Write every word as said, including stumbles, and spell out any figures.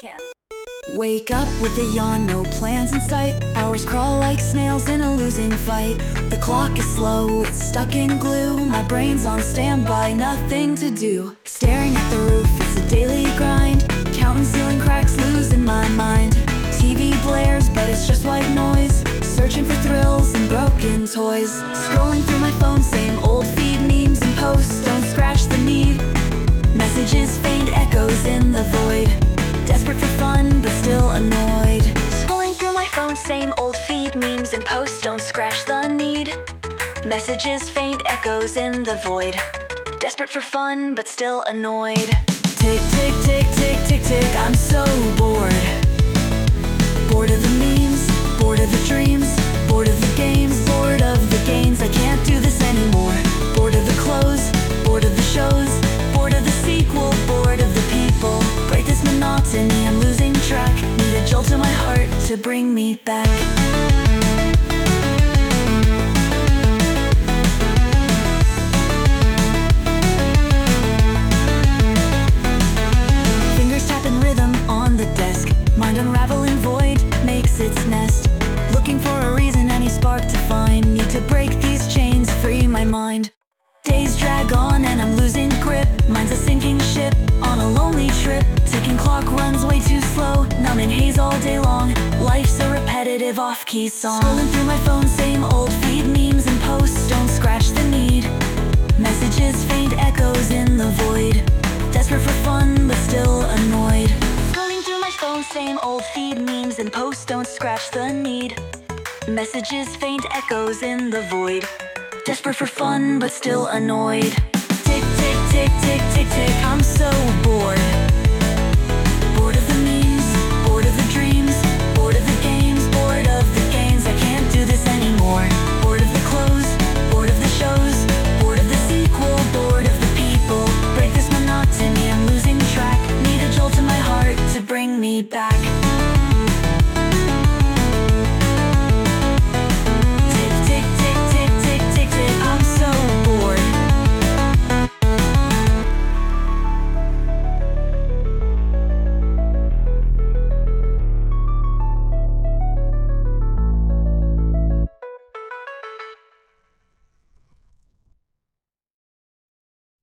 can. Wake up with a yawn, no plans in sight. Hours crawl like snails in a losing fight. The clock is slow, it's stuck in glue. My brain's on standby, nothing to do. Staring at the roof, it's a daily grind. Counting ceiling cracks, losing my mind. T V blares, but it's just white noise. Searching for thrills and broken toys. Scrolling through my phone, same old feed. Memes and posts, don't scratch the need. Messages, faint echoes in the void. Desperate for fun, but still annoyed. Scrolling through my phone, same old feed. Memes and posts, don't scratch the need. Messages, faint echoes in the void. Desperate for fun, but still annoyed. Tick, tick, tick, tick, tick, tick, I'm so bored. Bored of the memes, bored of the dreams, bored of the games, bored of the gains. I can't do this anymore. Bored of the clothes, bored of the shows, bored of the sequel, bored of the people. Break this monotony, I'm losing track. Need a jolt to my heart to bring me back. Fingers tapping rhythm on the desk. Mind unraveling, void makes its nest. Looking for a reason, any spark to find. Need to break these chains, free my mind. Days drag on and I'm losing grip. Mind's a sinking ship on a lonely trip. Ticking clock runs way too slow. Numb in haze all day long. Life's a repetitive off-key song. Scrolling through my phone, same old feed. Memes and posts, don't scratch the need. Messages, faint echoes in the void. Desperate for fun, but still annoyed. Scrolling through my phone, same old feed. Memes and posts, don't scratch the need. Messages, faint echoes in the void. Desperate for fun, but still annoyed. Tick, tick, tick, tick,